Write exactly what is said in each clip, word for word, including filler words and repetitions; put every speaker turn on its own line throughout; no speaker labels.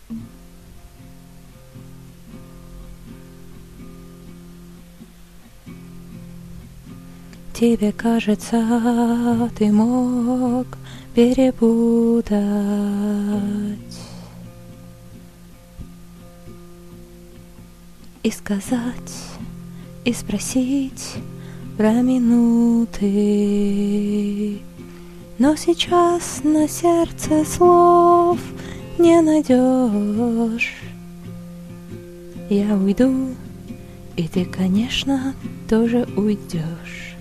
Тебе кажется, ты мог перепутать и сказать, и спросить про минуты. Но сейчас на сердце слов не найдешь. Я уйду, и ты, конечно, тоже уйдешь.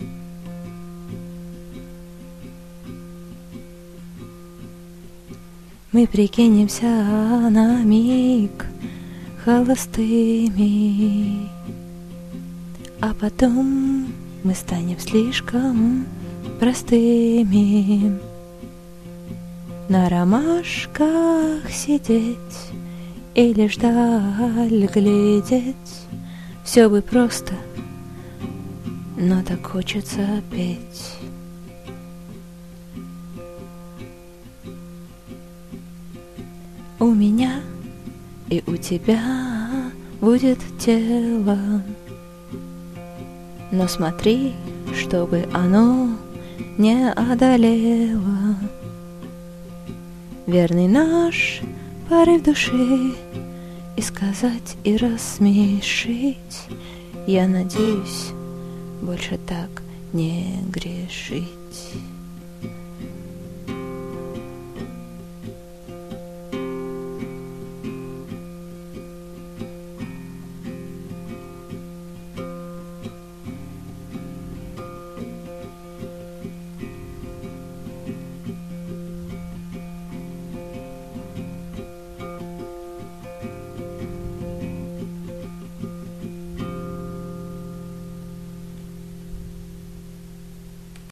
Мы прикинемся на миг холостыми, а потом мы станем слишком простыми. На ромашках сидеть и лишь даль глядеть. Все бы просто, но так хочется петь. У меня и у тебя будет тело, но смотри, чтобы оно не одолело верный наш порыв души. И сказать, и рассмешить, я надеюсь, больше так не грешить.